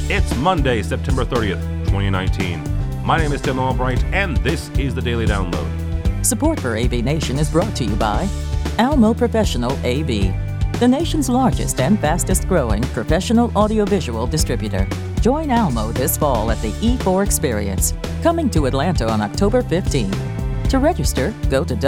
It's Monday, September 30th, 2019. My name is Tim Albright, and this is the Daily Download. Support for AV Nation is brought to you by Almo Professional AV, the nation's largest and fastest growing professional audiovisual distributor. Join Almo this fall at the E4 Experience, coming to Atlanta on October 15th. To register, go to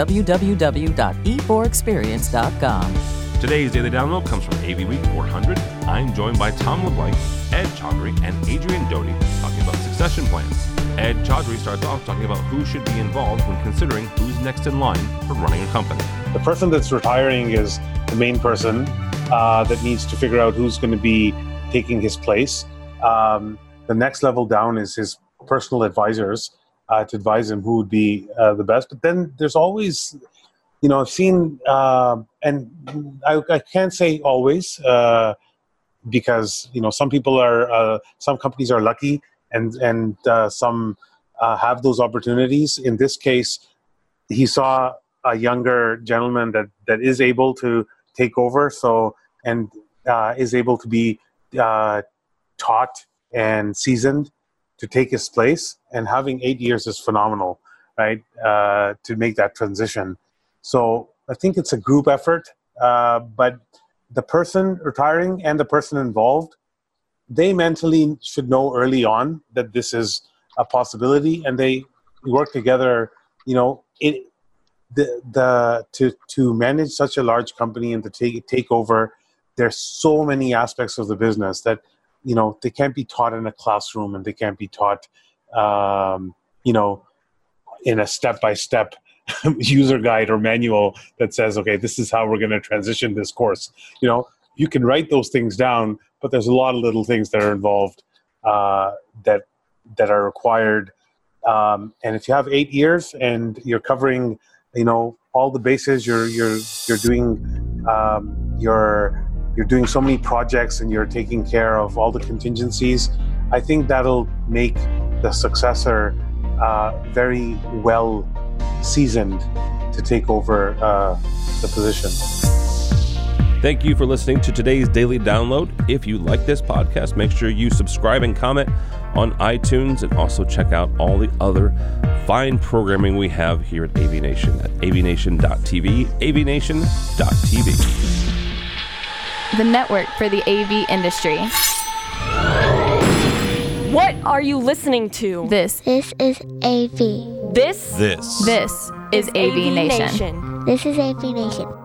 www.e4experience.com. Today's Daily Download comes from AV Week 400. I'm joined by Tom LeBlanc, Ed Chaudhry, and Adrian Doty talking about succession plans. Ed Chaudhry starts off talking about who should be involved when considering who's next in line for running a company. The person that's retiring is the main person that needs to figure out who's going to be taking his place. The next level down is his personal advisors to advise him who would be the best. But then there's always, I've seen, and I can't say always, because, some people some companies are lucky and some have those opportunities. In this case, he saw a younger gentleman that is able to take over, and is able to be taught and seasoned to take his place. And having 8 years is phenomenal, right? To make that transition. So I think it's a group effort, but the person retiring and the person involved, they mentally should know early on that this is a possibility, and they work together, to manage such a large company and to take over. There's so many aspects of the business that, they can't be taught in a classroom, and they can't be taught, in a step-by-step user guide or manual that says, okay, this is how we're going to transition this course. You can write those things down, but there's a lot of little things that are involved that are required. And if you have 8 years and you're covering, all the bases, you're doing so many projects and you're taking care of all the contingencies, I think that'll make the successor very well seasoned to take over the position. Thank you for listening to today's Daily Download. If you like this podcast, make sure you subscribe and comment on iTunes, and also check out all the other fine programming we have here at AV Nation at avnation.tv, avnation.tv. The network for the AV industry. What are you listening to? This is AV. This is AV Nation. This is AV Nation.